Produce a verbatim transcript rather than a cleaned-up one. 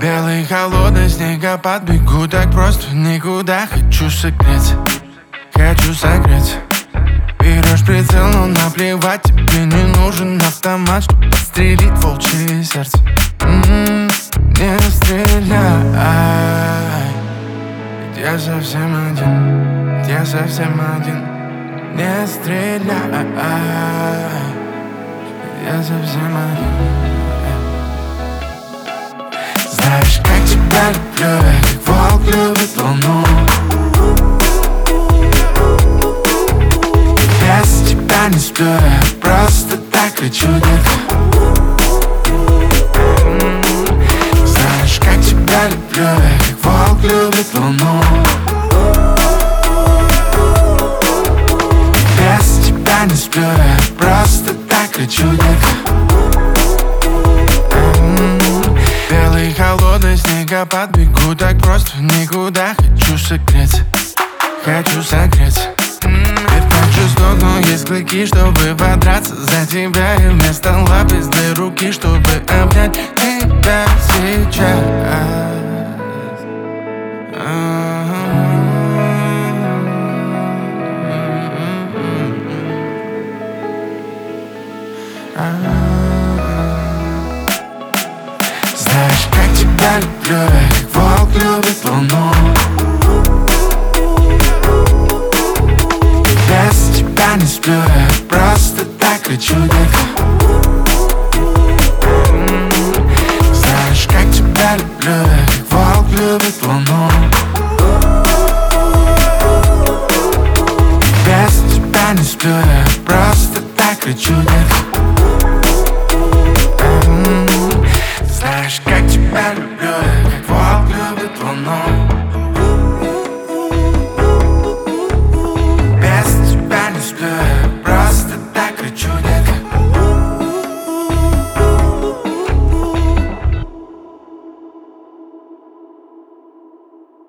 Белый холодный снегопад, бегу так просто никуда. Хочу согреться, хочу согреться. Берешь прицел, но наплевать, тебе не нужен автомат, чтобы подстрелить волчье сердце. М-м, не стреляй, ведь я совсем один, ведь я совсем один. Не стреляй, ведь я совсем один. Знаешь, как тебя люблю, я как волк любит луну. Без тебя не сплю, я просто так хочу, детка. Знаешь, как тебя люблю, я как волк любит луну. Без тебя не сплю, я просто так хочу, детка. Белый холодный снегопад, бегу так просто никуда. Хочу согреться, хочу согреться. Ведь хочу сдохну, есть клыки, чтобы подраться за тебя. И вместо лапистой руки, чтобы обнять тебя сейчас. Знаешь, как тебя люблю, я как волк любит луну. Без тебя не сплю, я просто так хочу, детка. Знаешь, как тебя люблю, я как волк любит луну. Без тебя не сплю, я просто так хочу, детка.